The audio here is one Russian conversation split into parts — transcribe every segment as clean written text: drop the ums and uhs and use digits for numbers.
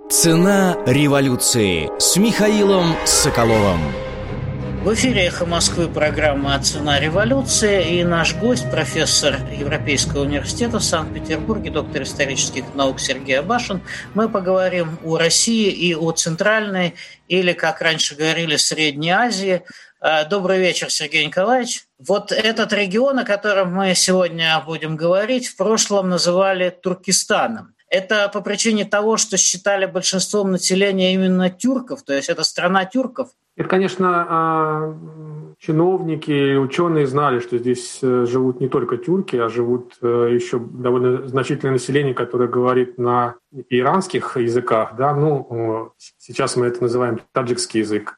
Цена революции с Михаилом Соколовым. В эфире «Эхо Москвы» программа «Цена революции», и наш гость, профессор Европейского университета в Санкт-Петербурге, доктор исторических наук Сергей Абашин. Мы поговорим о России и о Центральной, или, как раньше говорили, Средней Азии. Добрый вечер, Сергей Николаевич. Вот этот регион, о котором мы сегодня будем говорить, в прошлом называли Туркестаном. Это по причине того, что считали большинством населения именно тюрков, то есть это страна тюрков? Это, конечно, чиновники и ученые знали, что здесь живут не только тюрки, а живут еще довольно значительное население, которое говорит на иранских языках. Да? Сейчас мы это называем таджикский язык.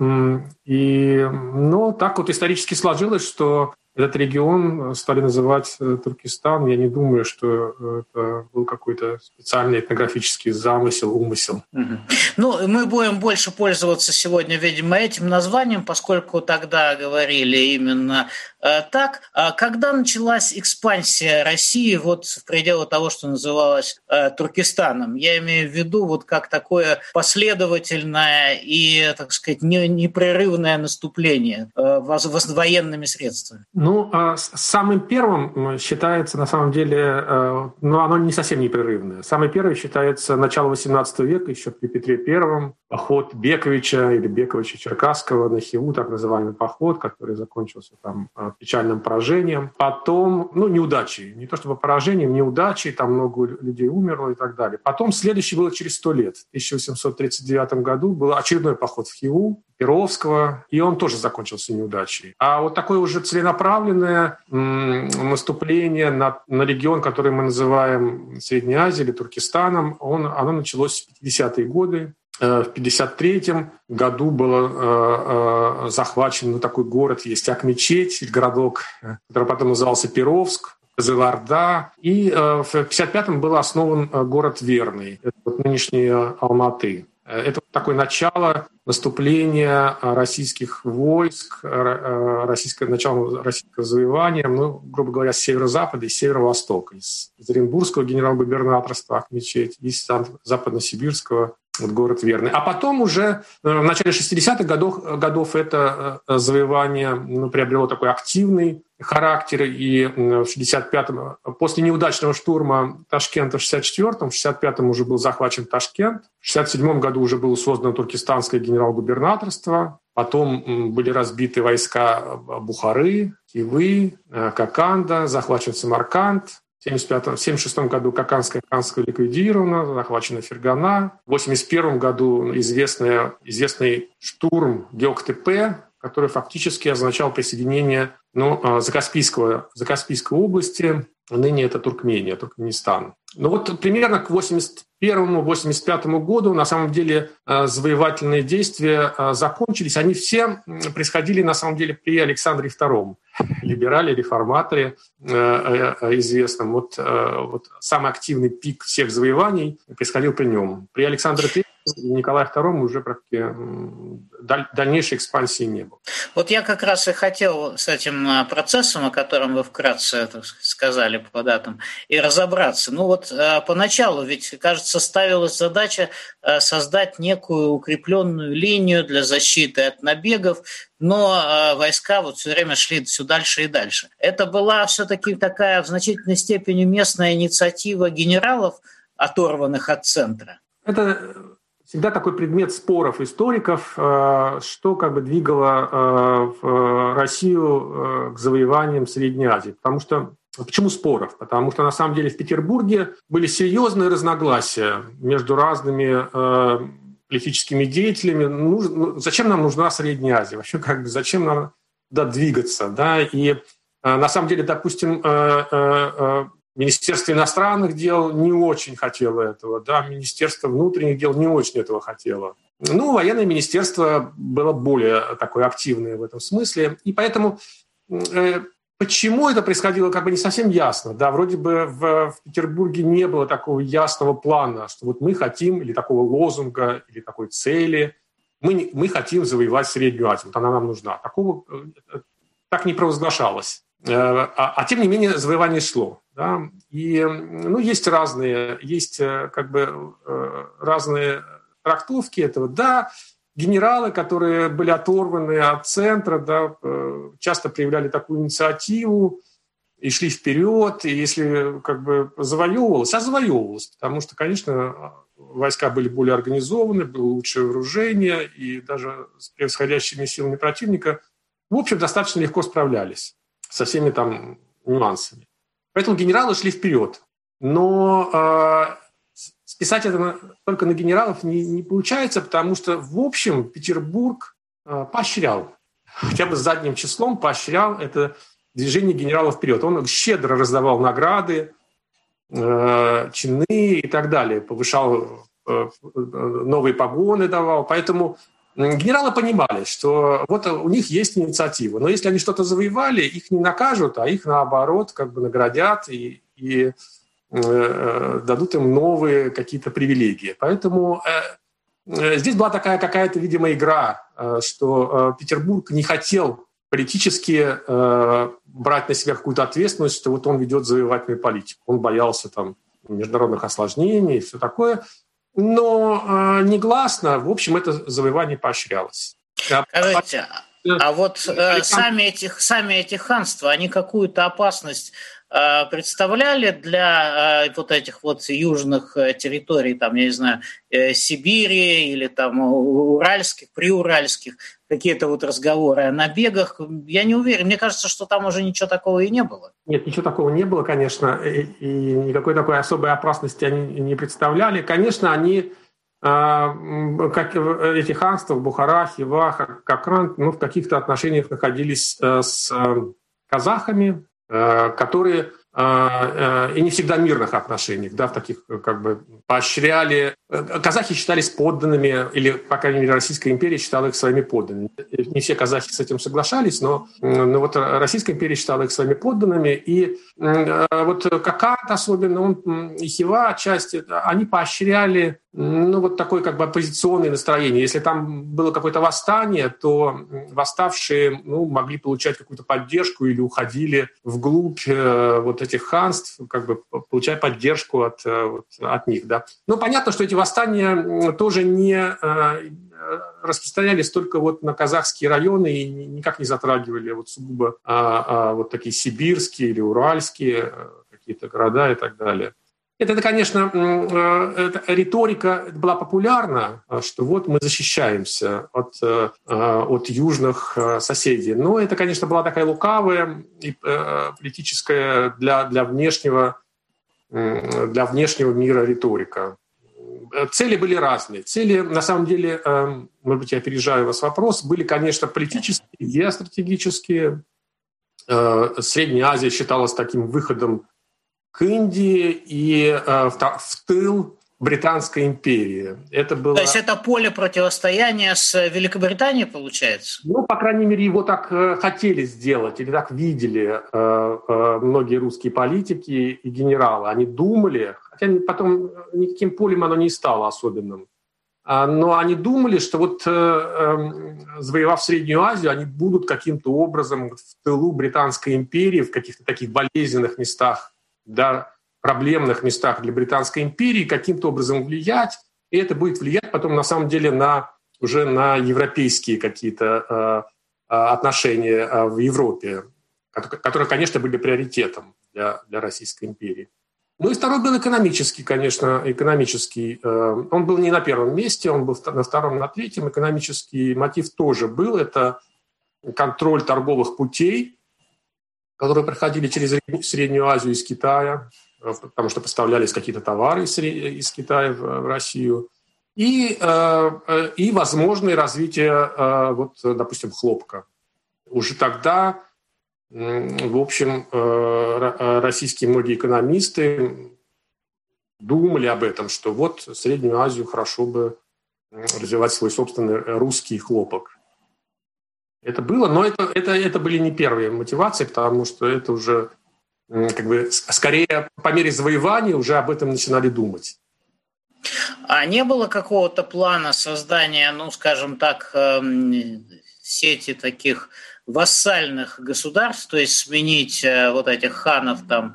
Но так вот исторически сложилось, что этот регион стали называть Туркестан. Я не думаю, что это был какой-то специальный этнографический замысел, умысел. Мы будем больше пользоваться сегодня, видимо, этим названием, поскольку тогда говорили именно так. Когда началась экспансия России в пределы того, что называлось Туркестаном? Я имею в виду как такое последовательное и, так сказать, непрерывное наступление военными средствами. Самым первым считается, на самом деле, оно не совсем непрерывное. Самый первый считается начало XVIII века, еще при Петре I, поход Бековича или Бековича-Черкасского на Хиву, так называемый поход, который закончился там печальным поражением. Потом, неудачей, не то чтобы поражением, неудачей, там много людей умерло и так далее. Потом следующий был через 100 лет. В 1839 году был очередной поход в Хиву Перовского, и он тоже закончился неудачей. А вот такое уже целенаправленное наступление на регион, который мы называем Средней Азией или Туркестаном, оно началось в 50-е годы. В 1953 году был захвачен такой город, есть Ак-Мечеть, городок, который потом назывался Перовск, Кызыл-Орда. И в 1955-м был основан город Верный, это нынешний Алматы. Это такое начало наступления российских войск, начало российского завоевания, грубо говоря, с северо-запада и с северо-востока, из Оренбургского генерал-губернаторства Ак-Мечеть и из западно-сибирского город Верный. А потом уже в начале 60-х годов это завоевание приобрело такой активный характер, и в 65-м, после неудачного штурма Ташкента в 64-м, в 65-м уже был захвачен Ташкент, в 67-м году уже было создано Туркестанское генерал-губернаторство, потом были разбиты войска Бухары, Хивы, Коканда, захвачен Самарканд. В 1976 году Кокандское ханство ликвидировано, захвачена Фергана. В 1981 году известный штурм Геоктепе, который фактически означал присоединение Закаспийской области, ныне это Туркмения, Туркменистан. Примерно к 1981-1985 году на самом деле завоевательные действия закончились. Они все происходили на самом деле при Александре II, либерале, реформаторе известном. Самый активный пик всех завоеваний происходил при нем. При Александре I и Николае II уже практически дальнейшей экспансии не было. Я как раз и хотел с этим процессом, о котором вы вкратце сказали по датам, и разобраться. Поначалу ведь, кажется, ставилась задача создать некую укрепленную линию для защиты от набегов, но войска все время шли все дальше и дальше. Это была все-таки такая в значительной степени местная инициатива генералов, оторванных от центра. Это всегда такой предмет споров историков, что двигало Россию к завоеваниям Средней Азии. Почему споров? Потому что на самом деле в Петербурге были серьезные разногласия между разными политическими деятелями. Зачем нам нужна Средняя Азия? Вообще, зачем нам двигаться? Да? И на самом деле, допустим, Министерство иностранных дел не очень хотело этого, да? Министерство внутренних дел не очень этого хотело. Военное министерство было более такое активное в этом смысле. И поэтому почему это происходило, не совсем ясно. Да, вроде бы в Петербурге не было такого ясного плана, что мы хотим, или такого лозунга, или такой цели. Мы хотим завоевать Среднюю Азию, она нам нужна. Такого так не провозглашалось. А тем не менее завоевание шло. Да? И есть разные трактовки этого. Да, генералы, которые были оторваны от центра, да, часто проявляли такую инициативу и шли вперед, и если завоевывалось, потому что, конечно, войска были более организованы, было лучшее вооружение, и даже с превосходящими силами противника, в общем, достаточно легко справлялись со всеми там нюансами. Поэтому генералы шли вперед. Но списать это только на генералов не получается, потому что, в общем, Петербург поощрял, хотя бы задним числом поощрял это движение генералов вперед. Он щедро раздавал награды, чины и так далее, повышал новые погоны давал. Поэтому генералы понимали, что вот у них есть инициатива. Но если они что-то завоевали, их не накажут, а их, наоборот, наградят и дадут им новые какие-то привилегии. Поэтому здесь была такая какая-то, видимо, игра, что Петербург не хотел политически брать на себя какую-то ответственность, что вот он ведет завоевательную политику. Он боялся там международных осложнений и все такое. Но негласно, в общем, это завоевание поощрялось. Скажите, а вот сами эти ханства, они какую-то опасность представляли для вот этих вот южных территорий, там, я не знаю, Сибири или там уральских, приуральских, какие-то вот разговоры о набегах? Я не уверен. Мне кажется, что там уже ничего такого и не было. Нет, ничего такого не было, конечно, и никакой такой особой опасности они не представляли. Конечно, они, как эти ханства, Бухара, Хива, Кокран, в каких-то отношениях находились с казахами, которые и не всегда мирных отношениях, да, в таких поощряли. Казахи считались подданными, или, по крайней мере, Российская империя считала их своими подданными. Не все казахи с этим соглашались, но вот Российская империя считала их своими подданными. И вот Кокат особенно, он и Хива отчасти, они поощряли вот такое оппозиционное настроение. Если там было какое-то восстание, то восставшие могли получать какую-то поддержку или уходили вглубь вот этих ханств, получая поддержку от них. Да. Но понятно, что эти восстания тоже не распространялись только вот на казахские районы и никак не затрагивали вот сугубо вот такие сибирские или уральские какие-то города и так далее. Это, конечно, риторика была популярна, что вот мы защищаемся от южных соседей. Но это, конечно, была такая лукавая и политическая для внешнего мира риторика. Цели были разные. Цели, на самом деле, может быть, я опережаю вас вопрос, были, конечно, политические, геостратегические. Средняя Азия считалась таким выходом к Индии и в тыл Британской империи. Это было... То есть это поле противостояния с Великобританией, получается? По крайней мере, его так хотели сделать, или так видели многие русские политики и генералы. Они думали, хотя потом никаким полем оно не стало особенным, но они думали, что вот завоевав Среднюю Азию, они будут каким-то образом в тылу Британской империи, в каких-то таких болезненных местах, да, проблемных местах для Британской империи каким-то образом влиять, и это будет влиять потом на самом деле уже на европейские какие-то отношения в Европе, которые, конечно, были приоритетом для Российской империи. И второй был экономический, конечно, Он был не на первом месте, он был на втором, на третьем. Экономический мотив тоже был. Это контроль торговых путей, которые проходили через Среднюю Азию из Китая, потому что поставлялись какие-то товары из Китая в Россию, и возможное развитие, допустим, хлопка. Уже тогда, в общем, российские многие экономисты думали об этом, что вот Среднюю Азию хорошо бы развивать свой собственный русский хлопок. Это было, но это были не первые мотивации, потому что это уже скорее по мере завоевания уже об этом начинали думать. А не было какого-то плана создания, скажем так, сети таких вассальных государств, то есть сменить вот этих ханов там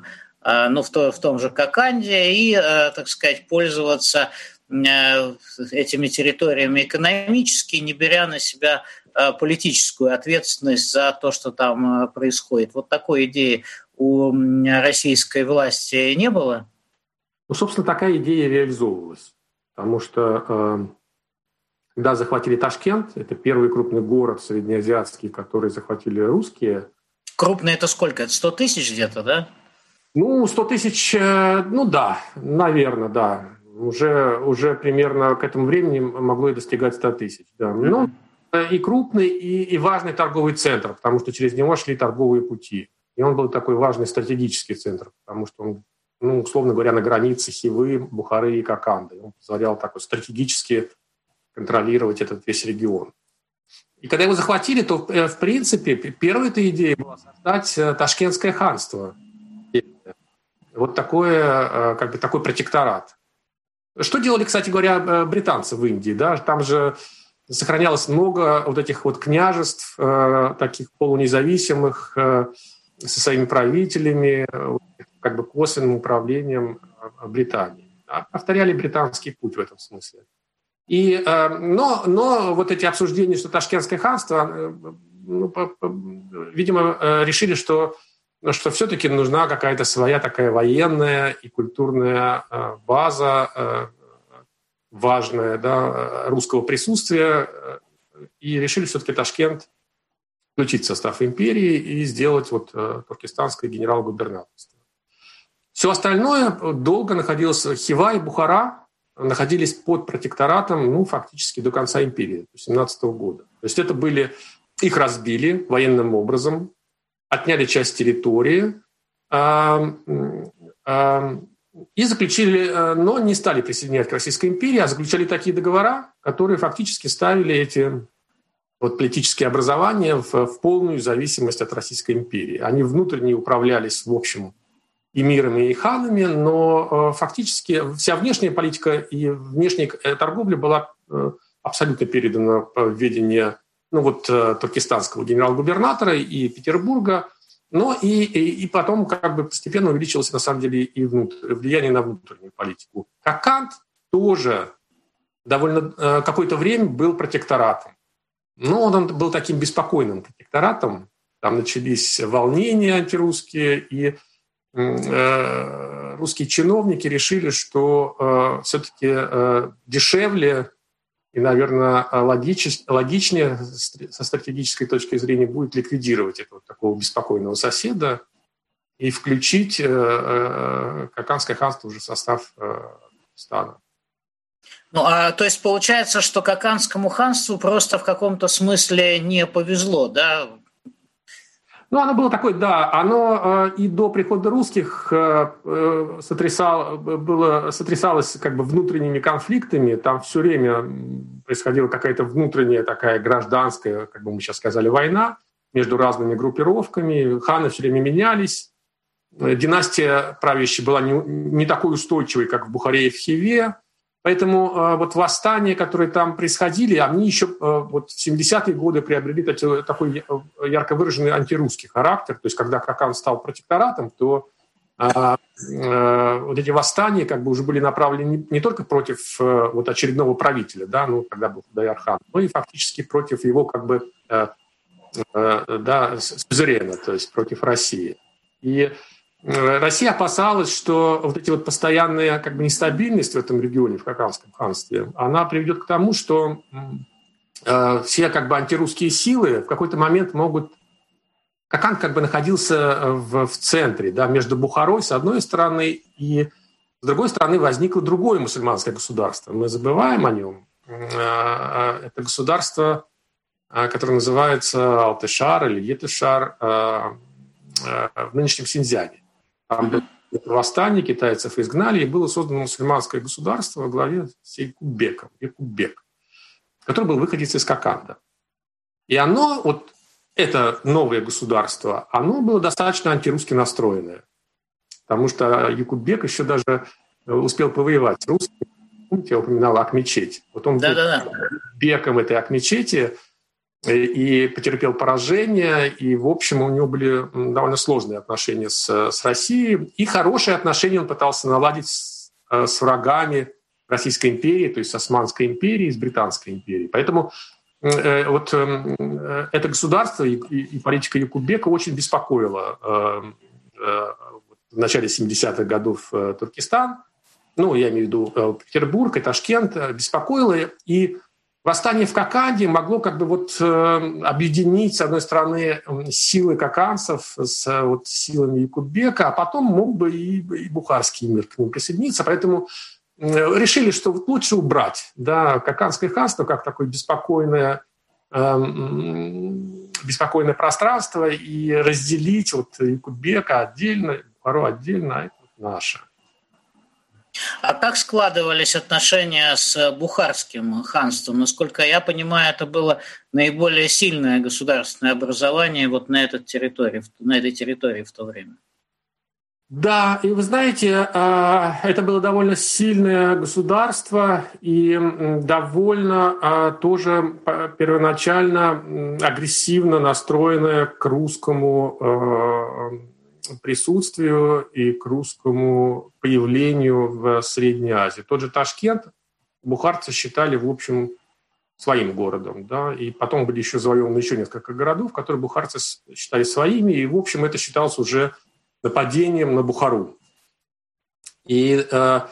в том же Коканде и, так сказать, пользоваться этими территориями экономически, не беря на себя политическую ответственность за то, что там происходит. Вот такой идеи у российской власти не было? Ну, собственно, такая идея реализовывалась, потому что когда захватили Ташкент, это первый крупный город среднеазиатский, который захватили русские. Крупный это сколько? Это 100 тысяч где-то, да? Ну, 100 тысяч, да, наверное, да. Уже примерно к этому времени могло и достигать 100 тысяч. Да. Но и крупный, и важный торговый центр, потому что через него шли торговые пути. И он был такой важный стратегический центр, потому что он, условно говоря, на границе Хивы, Бухары и Коканды. Он позволял такой стратегически контролировать этот весь регион. И когда его захватили, то, в принципе, первой этой идеей была создать Ташкентское ханство. Вот такой протекторат. Что делали, кстати говоря, британцы в Индии? Да? Там же сохранялось много вот этих вот княжеств, таких полунезависимых, со своими правителями, как бы косвенным управлением Британии. Повторяли британский путь в этом смысле. Но вот эти обсуждения, что Ташкентское ханство, видимо, решили, что все-таки нужна какая-то своя такая военная и культурная база, важная, да, русского присутствия, и решили все-таки Ташкент включить в состав империи и сделать вот туркестанское генерал-губернаторство. Все остальное долго находилось, Хива и Бухара находились под протекторатом, фактически до конца империи, до 17 года. То есть это их разбили военным образом, отняли часть территории и заключили, но не стали присоединять к Российской империи, а заключали такие договора, которые фактически ставили эти вот политические образования в полную зависимость от Российской империи. Они внутренне управлялись, в общем, эмирами и ханами, но фактически вся внешняя политика и внешняя торговля была абсолютно передана в ведение туркестанского генерал-губернатора и Петербурга, но и потом как бы постепенно увеличилось на самом деле и влияние на внутреннюю политику. Коканд тоже довольно какое-то время был протекторатом. Но он был таким беспокойным протекторатом. Там начались волнения антирусские, и русские чиновники решили, что все-таки дешевле и, наверное, логичнее со стратегической точки зрения будет ликвидировать этого такого беспокойного соседа и включить Кокандское ханство уже в состав стана. То есть получается, что Кокандскому ханству просто в каком-то смысле не повезло, да? Оно было такое, да, оно и до прихода русских сотрясалось как бы внутренними конфликтами, там все время происходила какая-то внутренняя такая гражданская, как бы мы сейчас сказали, война между разными группировками, ханы все время менялись, династия правящая была не такой устойчивой, как в Бухаре и в Хиве, поэтому вот восстания, которые там происходили, они еще вот в 70-е годы приобрели такой ярко выраженный антирусский характер. То есть когда Коканд стал протекторатом, то вот эти восстания как бы уже были направлены не только против вот очередного правителя, да, когда был Худай-ар-хан, но и фактически против его как бы сюзерена, то есть против России. И Россия опасалась, что вот эти вот постоянная как бы нестабильность в этом регионе, в Кокандском ханстве, она приведет к тому, что все как бы антирусские силы в какой-то момент могут... Коканд как бы находился в центре, да, между Бухарой с одной стороны, и с другой стороны возникло другое мусульманское государство. Мы забываем о нем. Это государство, которое называется Алтешар или Етешар в нынешнем Синьцзяне. Там было восстание, китайцев изгнали, и было создано мусульманское государство во главе с Якуббеком, который был выходец из Коканда. И оно, вот это новое государство, оно было достаточно антирусски настроенное, потому что Якуббек еще даже успел повоевать с русскими. Помните, я упоминал Акмечеть. Вот он был беком этой Акмечети, и потерпел поражение, и, в общем, у него были довольно сложные отношения с Россией, и хорошие отношения он пытался наладить с врагами Российской империи, то есть с Османской империей, с Британской империей. Поэтому вот это государство и политика Якуббека очень беспокоило в начале 70-х годов Туркестан, ну, я имею в виду Петербург и Ташкент, беспокоило, и восстание в Коканде могло как бы вот объединить, с одной стороны, силы коканцев с силами Якуббека, а потом мог бы и Бухарский мир к ним присоединиться. Поэтому решили, что вот лучше убрать, да, Коканское ханство как такое беспокойное пространство и разделить вот Якуббека отдельно, Бухару отдельно, а это вот наше. А как складывались отношения с Бухарским ханством? Насколько я понимаю, это было наиболее сильное государственное образование вот на этой территории в то время. Да, и вы знаете, это было довольно сильное государство и довольно тоже первоначально агрессивно настроенное к русскому присутствию и к русскому появлению в Средней Азии. Тот же Ташкент бухарцы считали, в общем, своим городом, да, и потом были еще завоеваны еще несколько городов, которые бухарцы считали своими, и, в общем, это считалось уже нападением на Бухару. И в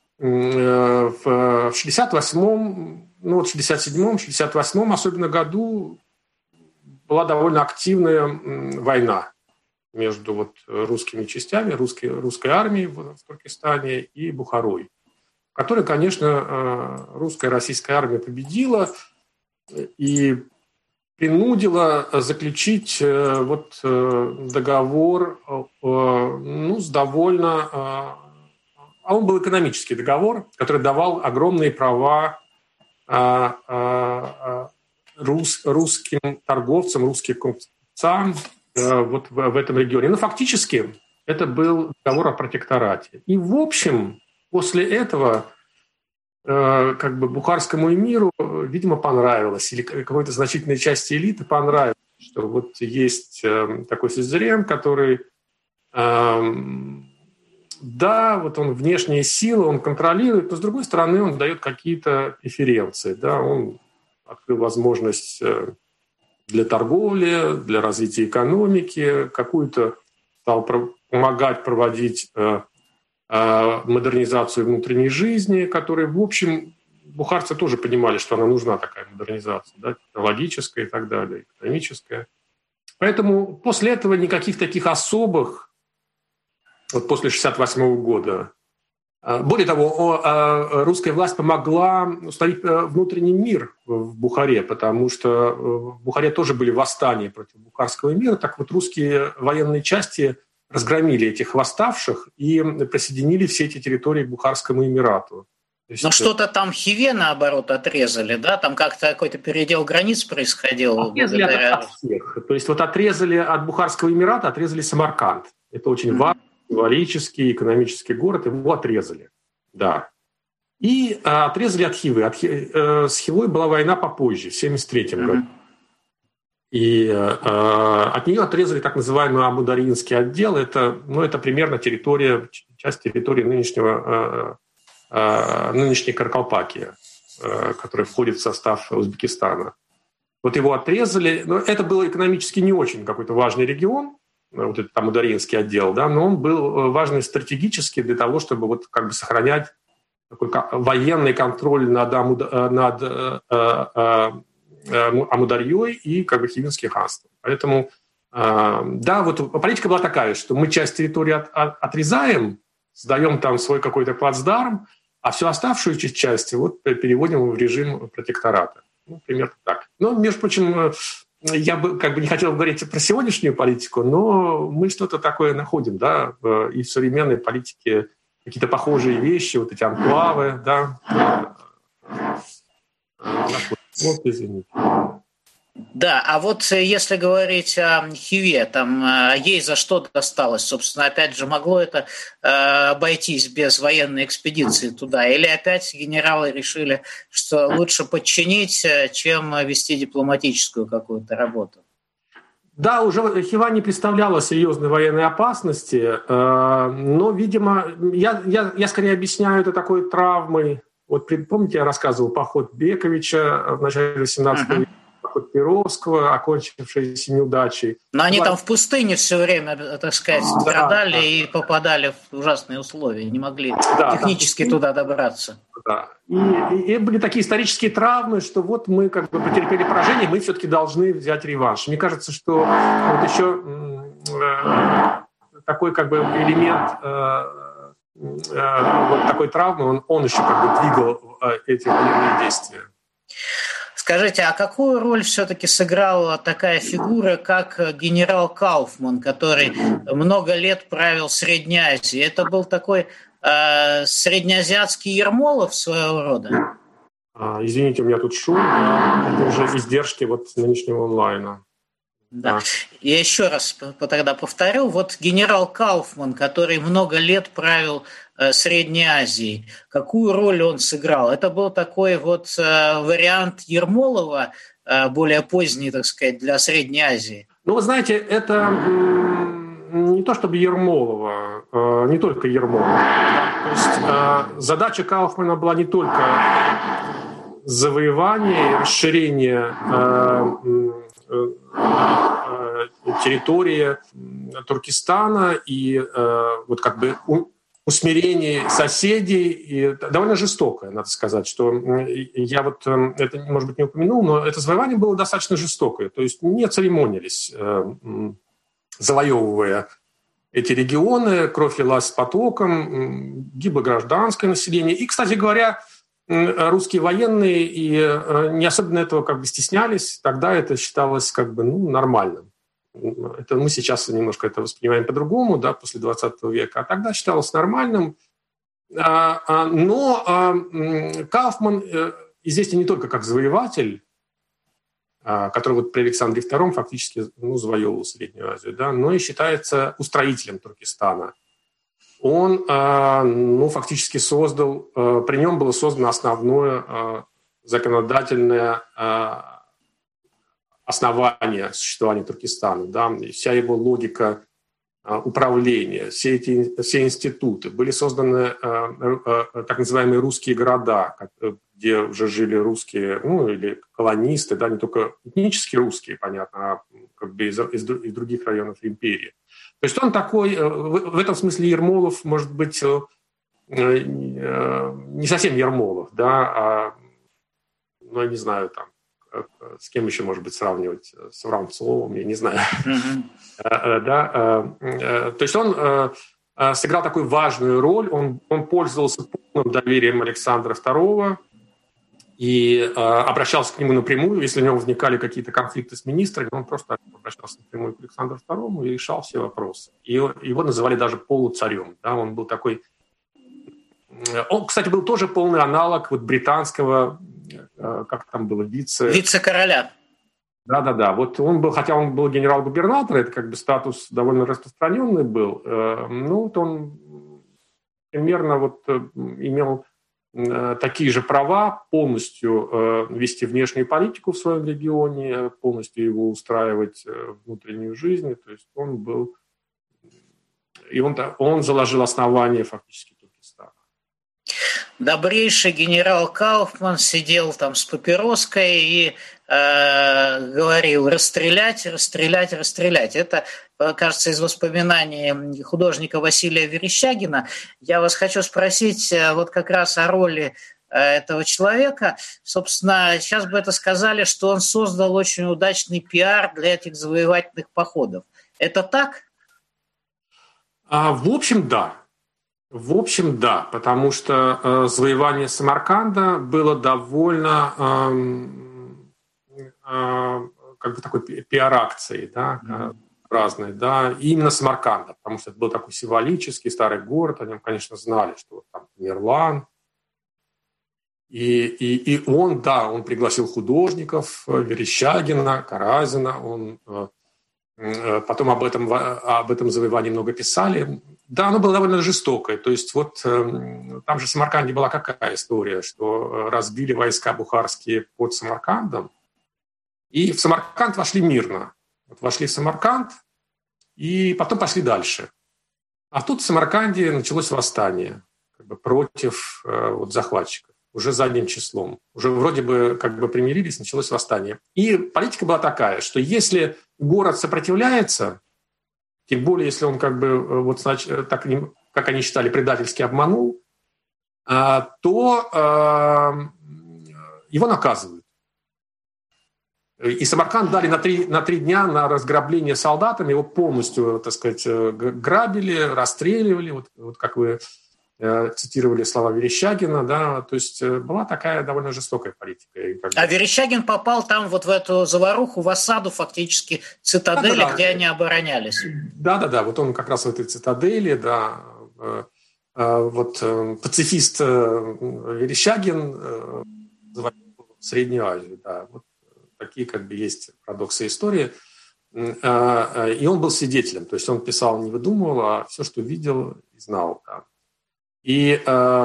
67-м, ну вот 67-м, 68-м особенно году была довольно активная война между вот русскими частями, русской армией в Туркестане и Бухарой, в которой, конечно, русская и российская армия победила и принудила заключить вот договор, ну, с довольно... А он был экономический договор, который давал огромные права русским торговцам, русским купцам вот в этом регионе. Но фактически это был договор о протекторате. И, в общем, после этого как бы бухарскому эмиру, видимо, понравилось, или какой-то значительной части элиты понравилось, что вот есть такой сюзерен, который, да, вот он внешние силы, он контролирует, но, с другой стороны, он дает какие-то преференции, да, он открыл возможность для торговли, для развития экономики, какую-то стал помогать проводить модернизацию внутренней жизни, которая, в общем, бухарцы тоже понимали, что она нужна, такая модернизация, да, технологическая и так далее, экономическая. Поэтому после этого никаких таких особых, вот после 1968 года, более того, русская власть помогла установить внутренний мир в Бухаре, потому что в Бухаре тоже были восстания против бухарского мира. Так вот, русские военные части разгромили этих восставших и присоединили все эти территории к Бухарскому эмирату. Но что-то там Хиве, наоборот, отрезали, да? Там как-то какой-то передел границ происходил. Отрезали от всех. То есть вот отрезали от Бухарского эмирата, отрезали Самарканд. Это очень важный, символический, экономический город. Его отрезали, да. И отрезали от Хивы. С Хивой была война попозже, в 1973 году. И от нее отрезали так называемый Амударьинский отдел. Это примерно часть территории нынешней Каркалпакии, которая входит в состав Узбекистана. Вот его отрезали. Но это был экономически не очень какой-то важный регион, вот этот Амударьинский отдел, да, но он был важный стратегически для того, чтобы вот как бы сохранять такой военный контроль над Амударьей и как бы Хивинским ханством. Поэтому, да, вот политика была такая, что мы часть территории отрезаем, сдаем там свой какой-то плацдарм, а всю оставшуюся часть вот переводим в режим протектората. Ну, примерно так. Но, между прочим, я бы как бы не хотел говорить про сегодняшнюю политику, но мы что-то такое находим, да, и в современной политике какие-то похожие вещи, вот эти анклавы, да. Вот, извините. Да, а вот если говорить о Хиве, там ей за что досталось, собственно, опять же, могло это обойтись без военной экспедиции туда? Или опять генералы решили, что лучше подчинить, чем вести дипломатическую какую-то работу? Да, уже Хива не представляла серьезной военной опасности, но, видимо, я скорее объясняю это такой травмой. Вот помните, я рассказывал поход Бековича в начале 18 века, поход Перовского, окончившийся неудачей. Но они там в пустыне все время, так сказать, страдали и попадали в ужасные условия, не могли технически туда добраться. Да. И были такие исторические травмы, что вот мы как бы потерпели поражение, мы все-таки должны взять реванш. Мне кажется, что вот еще такой как бы элемент вот такой травмы, он еще как бы двигал эти военные действия. Скажите, а какую роль все-таки сыграла такая фигура, как генерал Кауфман, который много лет правил Средней Азией? Это был такой среднеазиатский Ермолов своего рода? Извините, у меня тут шум, это уже издержки вот нынешнего онлайна. Да. Я еще раз тогда повторю. Вот генерал Кауфман, который много лет правил Средней Азией, какую роль он сыграл? Это был такой вот вариант Ермолова, более поздний, так сказать, для Средней Азии. Ну, вы знаете, это не то чтобы Ермолова, не только Ермолова. То есть задача Кауфмана была не только завоевание и расширение территории Туркестана и вот как бы усмирение соседей, и довольно жестокое, надо сказать, что я вот это, может быть, не упомянул, но это завоевание было достаточно жестокое, то есть не церемонились, завоевывая эти регионы, кровь лилась с потоком, гибло гражданское население. И, кстати говоря, русские военные и не особенно этого как бы стеснялись, тогда это считалось как бы нормальным. Это мы сейчас немножко это воспринимаем по-другому, да, после 20 века, а тогда считалось нормальным. Но Кауфман известен не только как завоеватель, который вот при Александре II фактически завоевывал Среднюю Азию, да, но и считается устроителем Туркестана. Он фактически создал, при нем было создано основное законодательное основание существования Туркестана, да, и вся его логика управления, все институты. Были созданы так называемые русские города, где уже жили русские, или колонисты, да, не только этнические русские, понятно, а как бы из других районов империи. То есть он такой, в этом смысле Ермолов, может быть, не совсем Ермолов, да, я не знаю, там, с кем еще, может быть, сравнивать, с Воронцовым, я не знаю. Да, то есть он сыграл такую важную роль, он пользовался полным доверием Александра II и обращался к нему напрямую, если у него возникали какие-то конфликты с министрами, он просто обращался напрямую к Александру II и решал все вопросы. И его называли даже полуцарем, да, он был такой... Он, кстати, был тоже полный аналог вот британского, как там было, вице-короля. Да. Вот он был, хотя он был генерал-губернатор, это как бы статус довольно распространенный был, вот он примерно вот имел такие же права полностью вести внешнюю политику в своем регионе, полностью его устраивать внутреннюю жизнь. То есть он был... И он заложил основание фактически Туркестана. Добрейший генерал Кауфман сидел там с папироской и говорил расстрелять. Это, кажется, из воспоминаний художника Василия Верещагина. Я вас хочу спросить вот как раз о роли этого человека. Собственно, сейчас бы это сказали, что он создал очень удачный пиар для этих завоевательных походов. Это так? В общем, да, потому что завоевание Самарканда было довольно как бы такой пиар-акцией, да, разной, да, и именно Самарканда, потому что это был такой символический старый город, о нем, конечно, знали, что вот там Тамерлан, И он пригласил художников, Верещагина, Каразина, потом об этом завоевании много писали. Да, оно было довольно жестокое. То есть там же в Самарканде была какая история, что разбили войска бухарские под Самаркандом, и в Самарканд вошли мирно. Вошли в Самарканд, и потом пошли дальше. А тут в Самарканде началось восстание против захватчиков. Уже задним числом. Уже вроде бы примирились, началось восстание. И политика была такая, что если город сопротивляется, тем более если он так, как они считали, предательски обманул, то его наказывают. И Самарканд дали на 3 дня на разграбление солдатам, его полностью, так сказать, грабили, расстреливали, как вы цитировали слова Верещагина, да, то есть была такая довольно жестокая политика. А Верещагин попал там в эту заваруху, в осаду фактически цитадели, где они оборонялись. Да, он как раз в этой цитадели, да, пацифист Верещагин завоевал Среднюю Азию, да, такие есть парадоксы истории. И он был свидетелем, то есть он писал, не выдумывал, а все, что видел и знал, да. И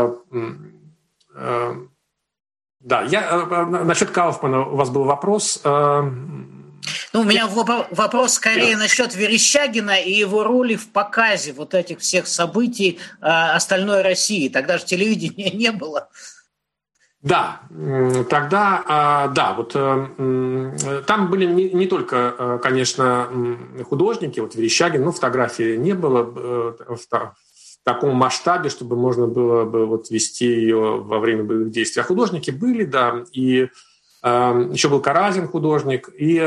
насчет Кауфмана у вас был вопрос. У меня вопрос скорее насчет Верещагина и его роли в показе этих всех событий остальной России. Тогда же телевидения не было. Да, тогда, там были не только, конечно, художники, Верещагин, фотографии не было в таком масштабе, чтобы можно было бы вести ее во время боевых действий. А художники были, да, и еще был Каразин художник, и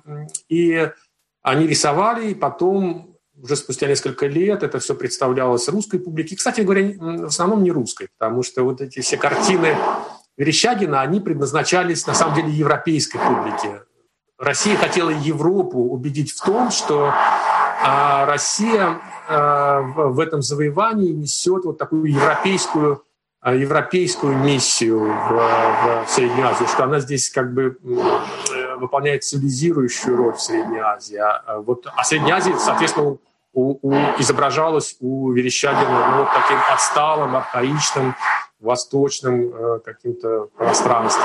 они рисовали, и потом, уже спустя несколько лет, это все представлялось русской публике. Кстати говоря, в основном не русской, потому что эти все картины Верещагина, они предназначались, на самом деле, европейской публике. Россия хотела Европу убедить в том, что Россия в этом завоевании несет такую европейскую миссию в Средней Азии, что она здесь выполняет цивилизирующую роль в Средней Азии. А Средняя Азия, соответственно, изображалась у Верещагина таким отсталым, архаичным, восточным каким-то пространством.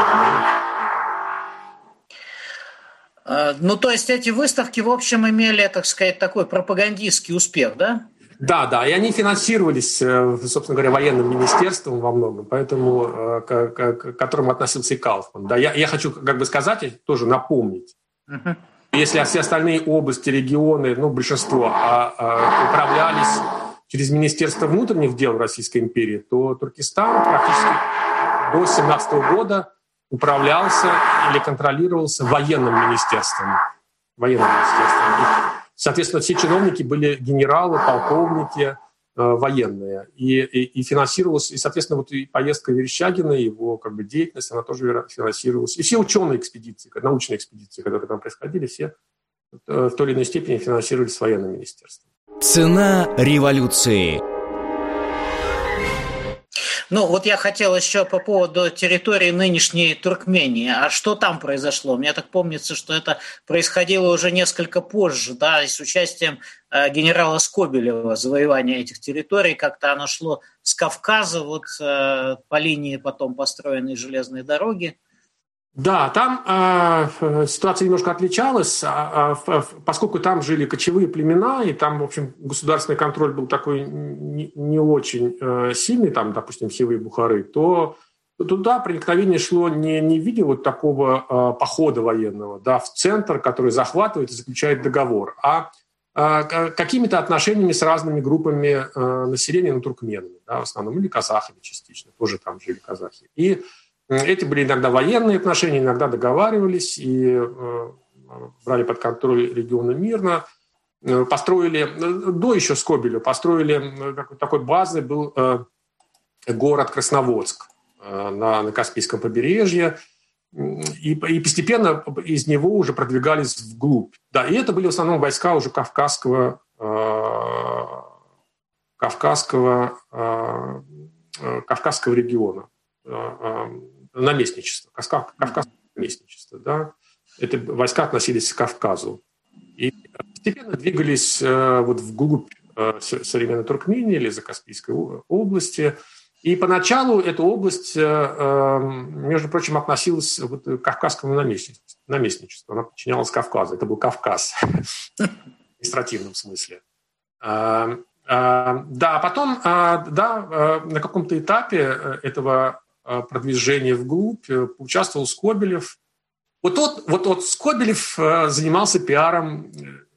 То есть эти выставки, в общем, имели, так сказать, такой пропагандистский успех, да? Да, и они финансировались, собственно говоря, военным министерством во многом, поэтому к которому относился и Кауфман. Да, я хочу сказать, тоже напомнить. Если все остальные области, регионы, большинство управлялись через Министерство внутренних дел Российской империи, то Туркестан практически до 1917 года управлялся или контролировался военным министерством. И, соответственно, все чиновники были генералы, полковники, военные. И финансировалась, и, соответственно, и поездка Верещагина, его деятельность, она тоже финансировалась. И все ученые экспедиции, научные экспедиции, которые там происходили, все в той или иной степени финансировались военным министерством. Цена революции. Я хотел еще по поводу территории нынешней Туркмении. А что там произошло? Мне так помнится, что это происходило уже несколько позже, да, и с участием генерала Скобелева, завоевание этих территорий. Как-то оно шло с Кавказа, по линии потом построенной железной дороги. Да, там ситуация немножко отличалась, поскольку там жили кочевые племена, и там, в общем, государственный контроль был такой не очень сильный, там, допустим, Хивы и Бухары, то туда проникновение шло не в виде такого похода военного, да, в центр, который захватывает и заключает договор, а какими-то отношениями с разными группами населения, туркменами, да, в основном, или казахами частично, тоже там жили казахи. И эти были иногда военные отношения, иногда договаривались и брали под контроль регионы мирно. Построили, до еще Скобелева, такой базой был город Красноводск на Каспийском побережье. И постепенно из него уже продвигались вглубь. Да, и это были в основном войска уже Кавказского региона. наместничество, кавказское наместничество. Да? Это войска относились к Кавказу. И постепенно двигались вот вглубь современной Туркмении или Закаспийской области. И поначалу эта область, между прочим, относилась вот к кавказскому наместничеству. Она подчинялась Кавказу. Это был Кавказ в административном смысле. Да, потом, на каком-то этапе этого продвижения вглубь поучаствовал Скобелев. Вот Скобелев занимался пиаром.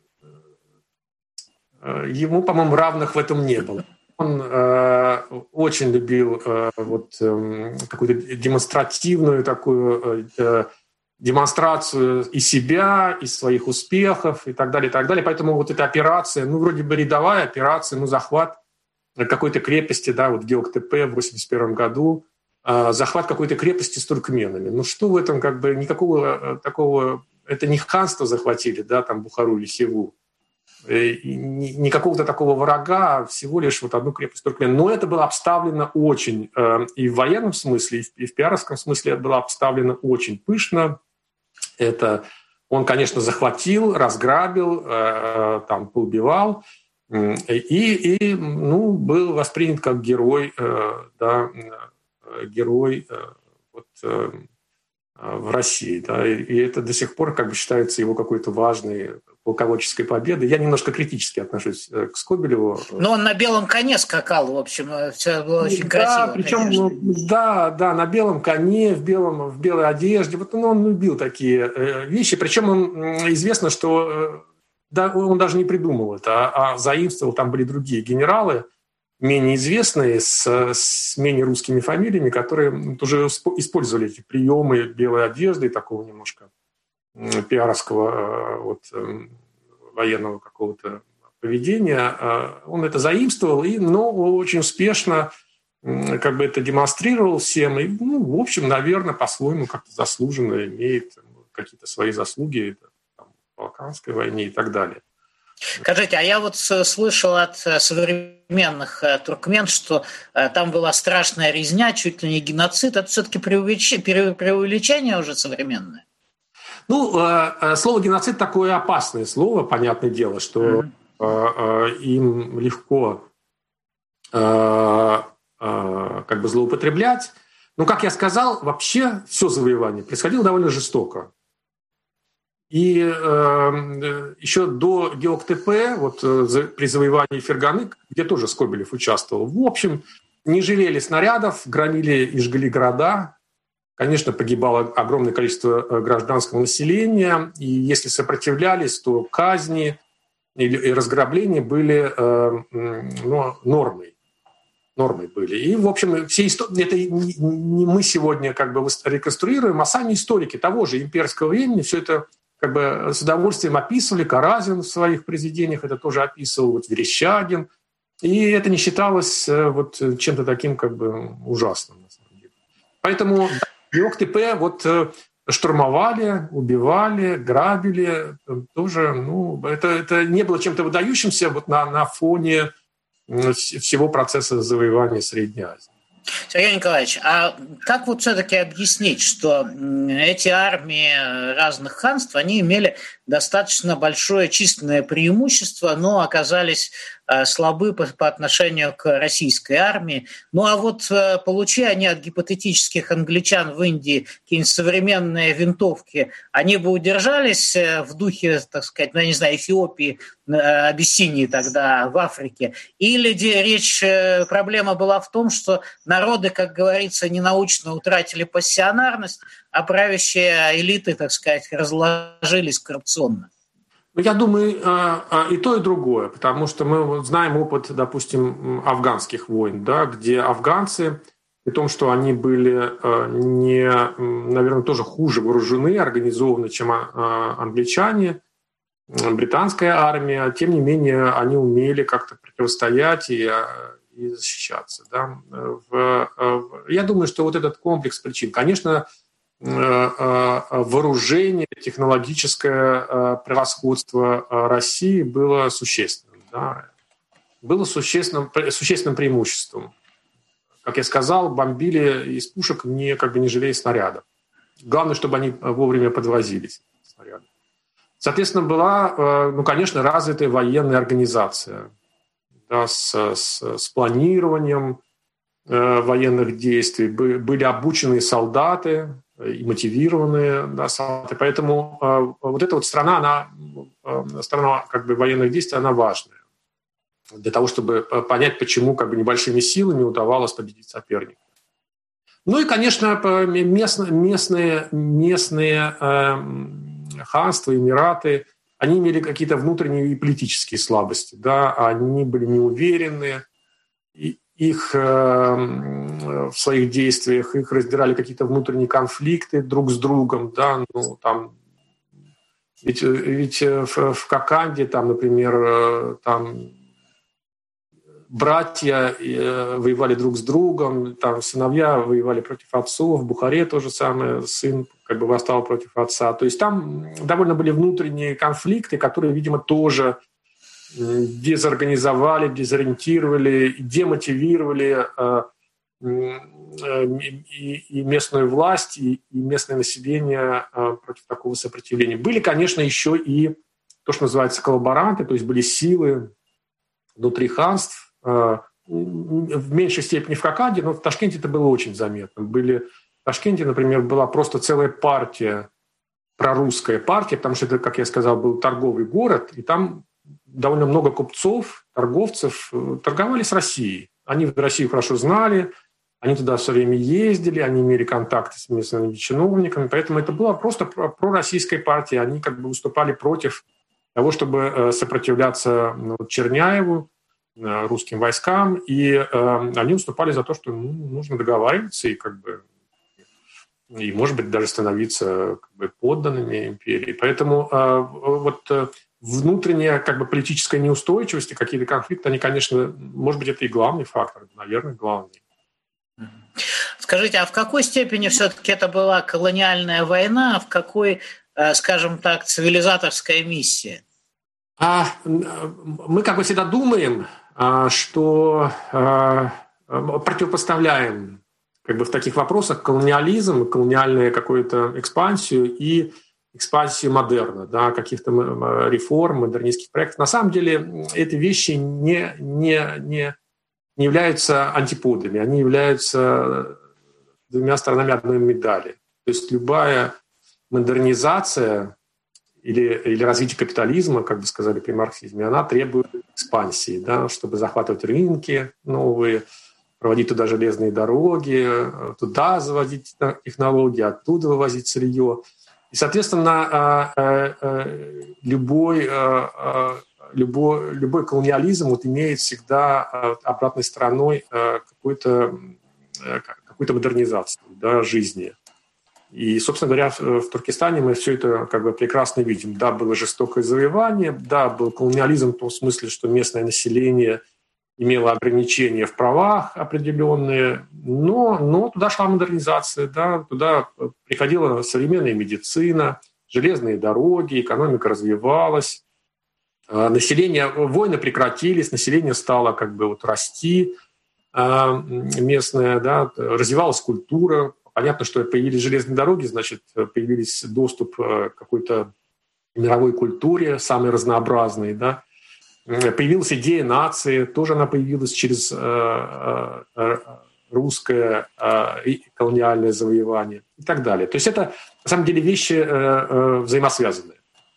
Ему, по-моему, равных в этом не было. Он очень любил какую-то демонстративную такую демонстрацию и себя, и своих успехов, и так далее, и так далее. Поэтому вот эта операция, вроде бы рядовая операция, захват какой-то крепости, да, вот Геоктепе в 1981 году, захват какой-то крепости с туркменами. Что в этом никакого такого... Это не ханство захватили, да, там Бухару или Хиву, не какого-то такого врага, всего лишь вот одну крепость туркмен. Но это было обставлено очень, и в военном смысле, и в пиаровском смысле это было обставлено очень пышно. Это он, конечно, захватил, разграбил, там поубивал, и был воспринят как герой, герой в России. Да, и это до сих пор считается его какой-то важной полководческой победой. Я немножко критически отношусь к Скобелеву. Но он на белом коне скакал, в общем, все было очень красиво. Причем, на белом коне, в белой одежде. Вот он любил такие вещи. Причем известно, что он даже не придумал это, а заимствовал. Там были другие генералы, менее известные, с менее русскими фамилиями, которые тоже использовали эти приемы белой одежды и такого немножко пиаровского военного какого-то поведения. Он это заимствовал, но очень успешно это демонстрировал всем. И, в общем, наверное, по-своему как-то заслуженно имеет какие-то свои заслуги в Балканской войне и так далее. Скажите, а я слышал от современных туркмен, что там была страшная резня, чуть ли не геноцид. Это все-таки преувеличение уже современное? Слово «геноцид» такое опасное слово, понятное дело, что им легко злоупотреблять. Но, как я сказал, вообще все завоевание происходило довольно жестоко. И еще до Геоктепе, при завоевании Ферганы, где тоже Скобелев участвовал, в общем, не жалели снарядов, громили и жгли города. Конечно, погибало огромное количество гражданского населения, и если сопротивлялись, то казни и разграбления были нормой. Нормой были. И, в общем, все это не мы сегодня реконструируем, а сами историки того же имперского времени все это с удовольствием описывали. Каразин в своих произведениях это тоже описывал, Верещагин. И это не считалось чем-то таким ужасным, на самом деле. Поэтому Геоктепе штурмовали, убивали, грабили. Тоже, это не было чем-то выдающимся на фоне всего процесса завоевания Средней Азии. Сергей Николаевич, а как все-таки объяснить, что эти армии разных ханств, они имели достаточно большое численное преимущество, но оказались слабы по отношению к российской армии? Получи они от гипотетических англичан в Индии какие-нибудь современные винтовки, они бы удержались в духе, так сказать, Эфиопии, Абиссинии тогда, в Африке? Или проблема была в том, что народы, как говорится, ненаучно утратили пассионарность, а правящие элиты, так сказать, разложились коррупционно? Я думаю, и то, и другое, потому что мы знаем опыт, допустим, афганских войн, да, где афганцы, при том, что они были наверное, тоже хуже вооружены, организованы, чем англичане, британская армия, тем не менее они умели как-то противостоять и защищаться. Да. Я думаю, что этот комплекс причин, конечно, вооружение, технологическое превосходство России было существенным. Да. Было существенным преимуществом, как я сказал, бомбили из пушек, не жалея снарядов. Главное, чтобы они вовремя подвозились, снаряды. Соответственно, была, конечно, развитая военная организация, да, с планированием военных действий. Были обученные солдаты и мотивированные, да, солдаты. Поэтому вот эта вот страна военных действий, она важная. Для того, чтобы понять, почему небольшими силами удавалось победить соперника. Ну и, конечно, местные ханства, эмираты, они имели какие-то внутренние и политические слабости. Да? Они были неуверены, их в своих действиях, их раздирали какие-то внутренние конфликты друг с другом. Да? Ведь в Коканде, например, братья воевали друг с другом, сыновья воевали против отцов, в Бухаре то же самое, сын восстал против отца. То есть там довольно были внутренние конфликты, которые, видимо, тоже дезорганизовали, дезориентировали, демотивировали и местную власть, и местное население против такого сопротивления. Были, конечно, еще и то, что называется коллаборанты, то есть были силы внутри ханств, в меньшей степени в Коканде, но в Ташкенте это было очень заметно. В Ташкенте, например, была просто целая партия, прорусская партия, потому что это, как я сказал, был торговый город, и там довольно много купцов, торговцев торговали с Россией. Они Россию хорошо знали, они туда все время ездили, они имели контакты с местными чиновниками, поэтому это была просто пророссийская партия. Они выступали против того, чтобы сопротивляться Черняеву, русским войскам, и они выступали за то, что нужно договариваться и может быть, даже становиться подданными империи. Поэтому внутренняя политическая неустойчивость и какие-то конфликты, они, конечно, может быть, это и главный фактор, наверное, главный. Скажите, а в какой степени все-таки это была колониальная война, а в какой, скажем так, цивилизаторская миссия? Мы, всегда, думаем, что противопоставляем в таких вопросах колониализм, колониальную какую-то экспансию и экспансию модерна, да, каких-то реформ, модернистских проектов. На самом деле эти вещи не являются антиподами, они являются двумя сторонами одной медали. То есть любая модернизация или развитие капитализма, как бы сказали при марксизме, она требует экспансии, да, чтобы захватывать рынки новые, проводить туда железные дороги, туда заводить технологии, оттуда вывозить сырье. И, соответственно, любой колониализм имеет всегда обратной стороной какую-то модернизацию, да, жизни. И, собственно говоря, в Туркестане мы все это прекрасно видим. Да, было жестокое завоевание, да, был колониализм в том смысле, что местное население имело ограничения в правах определенные, но туда шла модернизация, да, туда приходила современная медицина, железные дороги, экономика развивалась, войны прекратились, население стало расти местное, да, развивалась культура. Понятно, что появились железные дороги, значит, появился доступ к какой-то мировой культуре, самой разнообразной, да. Появилась идея нации, тоже она появилась через русское колониальное завоевание и так далее. То есть это, на самом деле, вещи взаимосвязанные.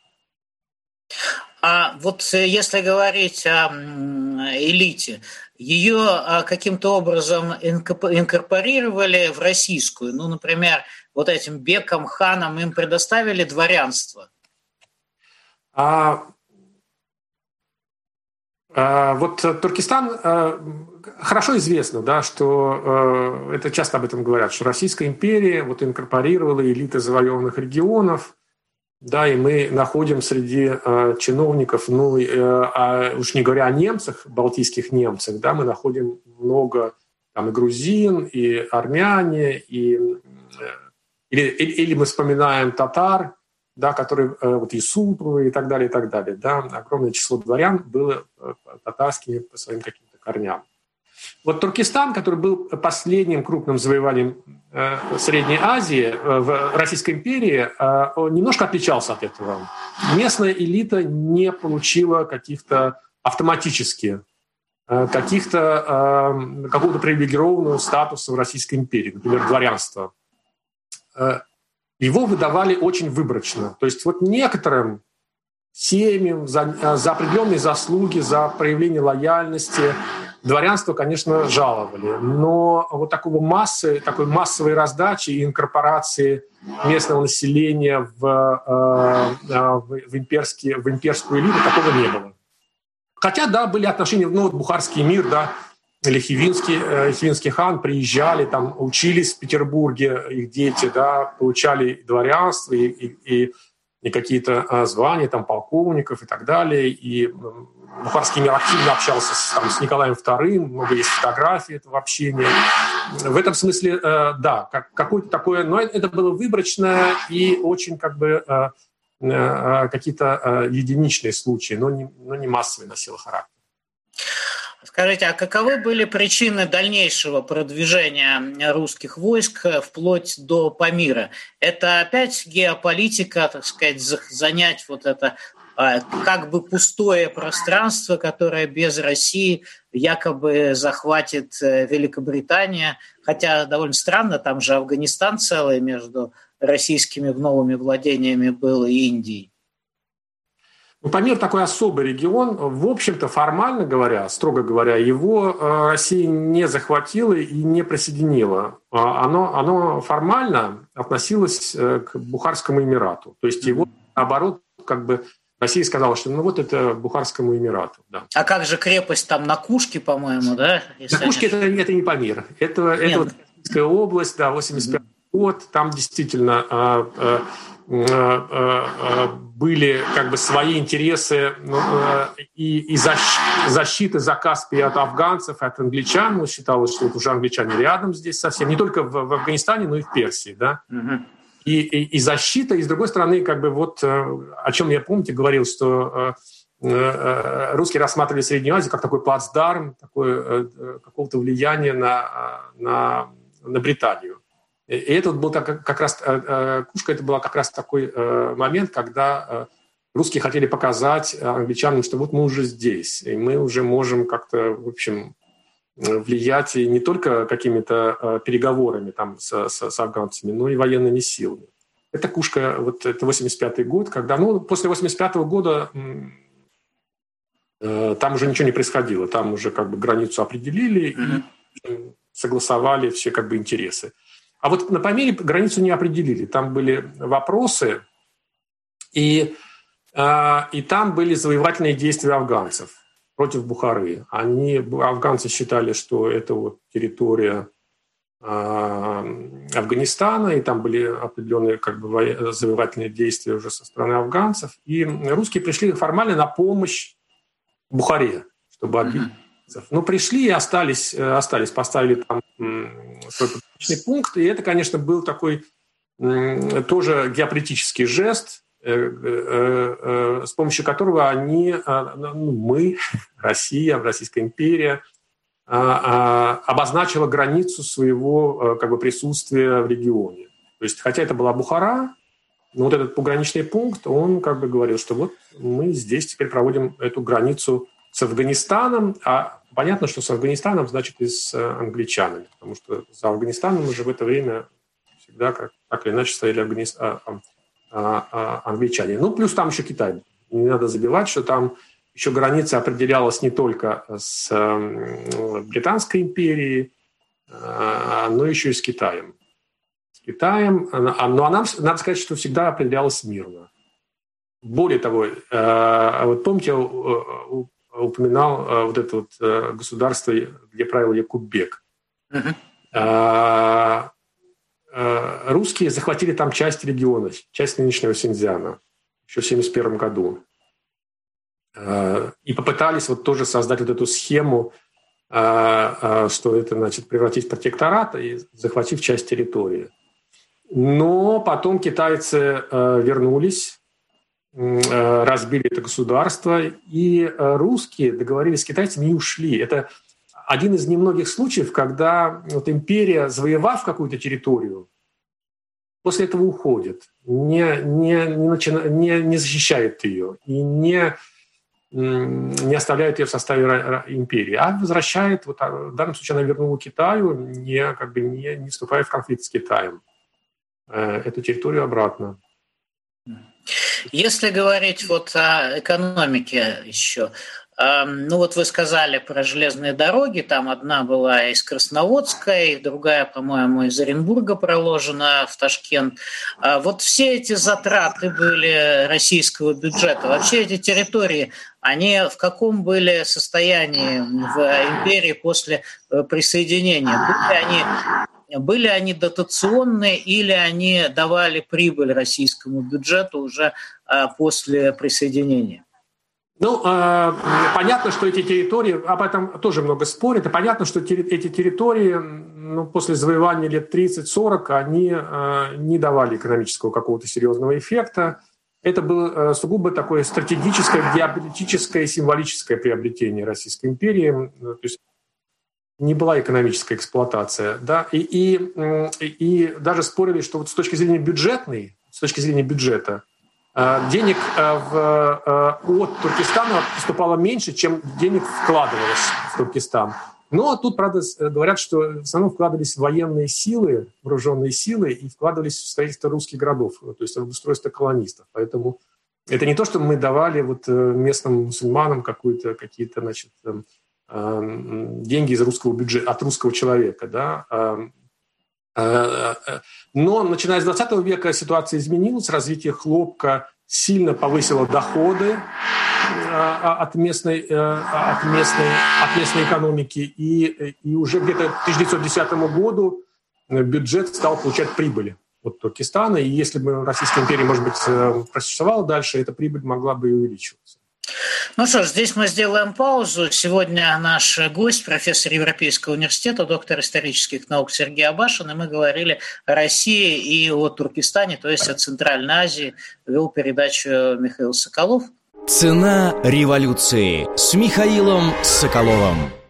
А вот если говорить о элите, ее каким-то образом инкорпорировали в российскую? Ну, например, вот этим бекам, ханам им предоставили дворянство? Вот Туркестан, хорошо известно, да, что это часто об этом говорят, что Российская империя инкорпорировала элиты завоеванных регионов, да, и мы находим среди чиновников, уж не говоря о немцах, балтийских немцах, да, мы находим много и грузин, и армяне, или мы вспоминаем татар, да, которые Юсуповы и так далее, да, огромное число дворян было татарскими по своим каким-то корням. Вот Туркестан, который был последним крупным завоеванием Средней Азии в Российской империи, немножко отличался от этого. Местная элита не получила каких-то автоматически какого-то привилегированного статуса в Российской империи, например, дворянство. Его выдавали очень выборочно. То есть вот некоторым семьям за определенные заслуги, за проявление лояльности дворянство, конечно, жаловали. Но вот такой массовой раздачи и инкорпорации местного населения в имперскую элиту такого не было. Хотя, да, были отношения, вот Бухарский мир, да, или Хивинский хан приезжали, там учились в Петербурге, их дети, да, получали дворянство и какие-то звания, там, полковников и так далее. И Бухарский мир активно общался с Николаем II, много есть фотографий этого общения. В этом смысле, да, какое-то такое, но это было выборочное и очень какие-то единичные случаи, но не массовый носило характер. Скажите, а каковы были причины дальнейшего продвижения русских войск вплоть до Памира? Это опять геополитика, так сказать, занять вот это как бы пустое пространство, которое без России якобы захватит Великобритания, хотя довольно странно, там же Афганистан целый между российскими новыми владениями был и Индией. Памир такой особый регион. В общем-то, формально говоря, строго говоря, его Россия не захватила и не присоединила. Оно формально относилось к Бухарскому Эмирату. То есть его, наоборот, Россия сказала, что вот это Бухарскому Эмирату. Да. А как же крепость там на Кушке, по-моему, да? На Кушке это не Памир. Это вот Российская область, да, 85 год. Там действительно были свои интересы и защиты за Каспий от афганцев, от англичан. Считалось, что уже англичане рядом здесь совсем. Не только в Афганистане, но и в Персии. Да? И защита, и с другой стороны, о чем я, помните, говорил, что русские рассматривали Среднюю Азию как такой плацдарм, какого-то влияния на Британию. И это был как раз Кушка, это был как раз такой момент, когда русские хотели показать англичанам, что вот мы уже здесь, и мы уже можем как-то, в общем, влиять и не только какими-то переговорами там с афганцами, но и военными силами. Это Кушка, это 85-й год, когда, после 85-го года там уже ничего не происходило, там уже границу определили и согласовали все интересы. А вот на Памире границу не определили. Там были вопросы, и там были завоевательные действия афганцев против Бухары. Афганцы считали, что это территория Афганистана, и там были определенные завоевательные действия уже со стороны афганцев. И русские пришли формально на помощь Бухаре, чтобы отбить. Но пришли и остались, поставили там свой пограничный пункт. И это, конечно, был такой тоже геополитический жест, с помощью которого мы, Россия, Российская империя, обозначила границу своего присутствия в регионе. То есть, хотя это была Бухара, но вот этот пограничный пункт, он говорил, что вот мы здесь теперь проводим эту границу с Афганистаном, а понятно, что с Афганистаном, значит, и с англичанами, потому что за Афганистаном уже в это время всегда так или иначе стояли англичане. Плюс там еще Китай. Не надо забивать, что там еще граница определялась не только с Британской империей, но еще и с Китаем. Но она, надо сказать, что всегда определялась мирно. Более того, вот помните, упоминал государство, где правил Якуббек. Русские захватили там часть региона, часть нынешнего Синьцзяна еще в 1971 году. И попытались тоже создать эту схему, что это значит превратить в протекторат и захватив часть территории. Но потом китайцы вернулись, разбили это государство, и русские договорились с китайцами и ушли. один из немногих случаев, когда вот империя, завоевав какую-то территорию, после этого уходит, не защищает ее и не оставляет ее в составе империи, а возвращает, вот, в данном случае она вернула Китаю, не вступая в конфликт с Китаем, эту территорию обратно. Если говорить вот о экономике еще, ну вот вы сказали про железные дороги, там одна была из Красноводска, и другая, по-моему, из Оренбурга проложена в Ташкент. Вот все эти затраты были российского бюджета, вообще эти территории, они в каком были состоянии в империи после присоединения? Были они дотационные или они давали прибыль российскому бюджету уже после присоединения? Ну, понятно, что эти территории, об этом тоже много спорят, и понятно, что эти территории после завоевания лет 30-40, они не давали экономического какого-то серьезного эффекта. Это было сугубо такое стратегическое, геополитическое и символическое приобретение Российской империи, то есть не была экономическая эксплуатация. Да? И даже спорили, что вот с точки зрения бюджетной, с точки зрения бюджета, денег от Туркестана поступало меньше, чем денег вкладывалось в Туркестан. Но тут, правда, говорят, что в основном вкладывались военные силы, вооруженные силы, и вкладывались в строительство русских городов, то есть в устройство колонистов. Поэтому это не то, что мы давали вот местным мусульманам какие-то, значит, деньги из русского бюджета, от русского человека, да. Но начиная с 20 века ситуация изменилась, развитие хлопка сильно повысило доходы от местной экономики, и уже где-то к 1910 году бюджет стал получать прибыль от Туркестана, и если бы Российская империя, может быть, просуществовала дальше, эта прибыль могла бы и увеличиваться. Ну что ж, здесь мы сделаем паузу. Сегодня наш гость, профессор Европейского университета, доктор исторических наук Сергей Абашин, и мы говорили о России и о Туркестане, то есть о Центральной Азии. Вел передачу Михаил Соколов. «Цена революции» с Михаилом Соколовым.